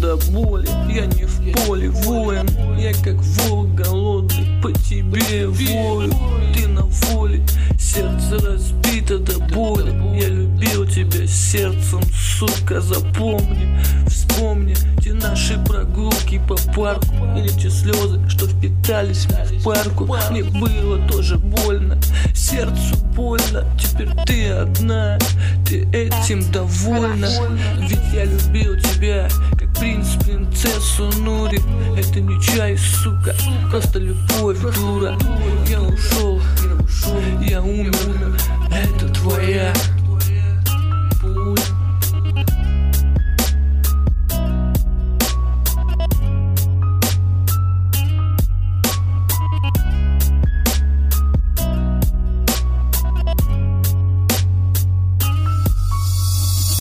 до боли. Я не в поле воин, я как волк голодный, по тебе вою. Ты на воле, сердце разбито до боли. Я любил тебя сердцем, сука, запомни. Вспомни те наши прогулки по парку, или те слезы, что впитались мне в парку. Мне было тоже больно, сердцу больно. Теперь ты одна, ты этим довольна. Ведь я любил тебя, как принц принцессу Нури. Это не чай, сука, просто любовь, дура. Я